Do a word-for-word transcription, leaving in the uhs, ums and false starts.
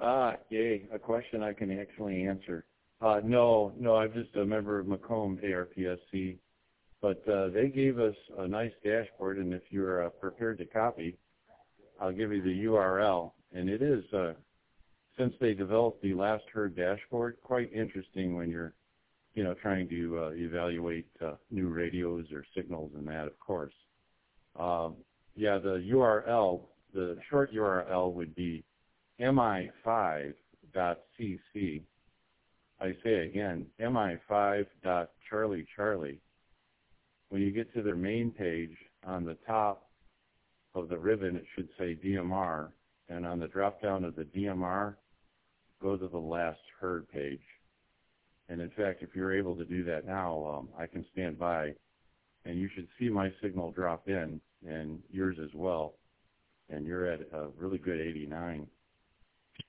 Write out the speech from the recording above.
Ah, yay, a question I can actually answer. Uh, no, no, I'm just a member of Macomb A R P S C, but uh, they gave us a nice dashboard, and if you're uh, prepared to copy, I'll give you the U R L. And it is, uh, since they developed the last heard dashboard, quite interesting when you're, you know, trying to uh, evaluate uh, new radios or signals and that, of course. Um, yeah, the U R L, the short U R L would be M I five dot C C. I say again, M I five dot Charlie Charlie. When you get to their main page, on the top of the ribbon it should say D M R, and on the drop down of the D M R, go to the last heard page. And in fact, if you're able to do that now, um, I can stand by, and you should see my signal drop in, and yours as well, and you're at a really good eighty-nine.